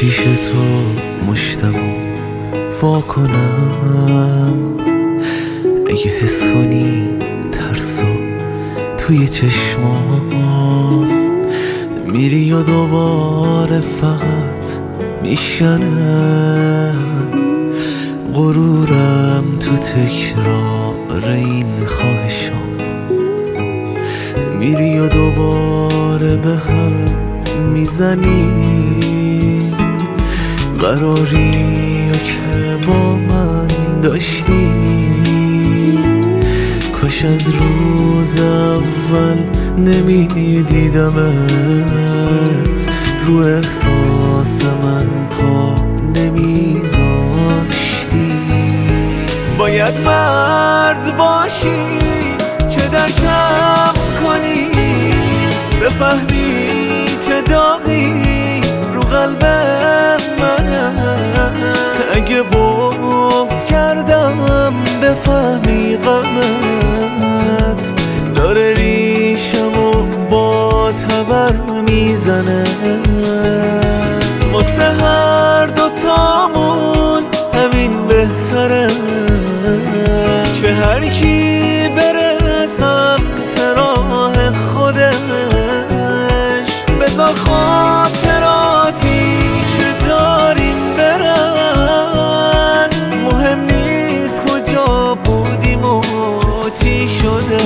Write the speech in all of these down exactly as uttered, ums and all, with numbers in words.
پیش تو مشتاقم وا کنم، اگه حس کنی ترسو توی چشمام میری و دوباره فقط میشنه غرورم تو تکرار این خواهشام، میری و دوباره به هم میزنی قراری که با من داشتی. کاش از روز اول نمیدیدمت، رو احساس من پا نمیذاشتی. باید مرد باشی که درکم کنی، بفهمی چه داغی رو قلب منه. اگه بغض کردم بفهمی غمت داره ریشم و با تبر میزنه. واسه هر دوتامون همین بهتره که هر کی بره سمت راه خودش. بذار خاطراتی که داریم برن، مهم نیست کجا بودیم و چی شده.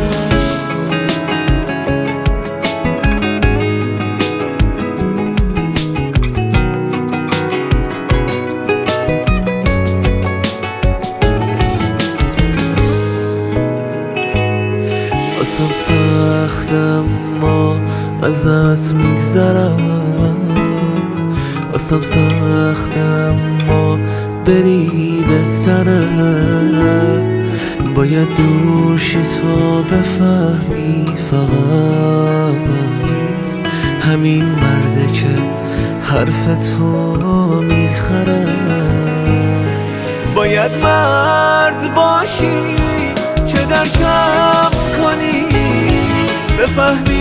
واسم سخت اما ازت میگذرم، واسم سخت اما بری بهتره. باید دور شی تا بفهمی فقط همین مرده که حرف تو میخره. باید مرد باشی که درکم کنی، بفهمی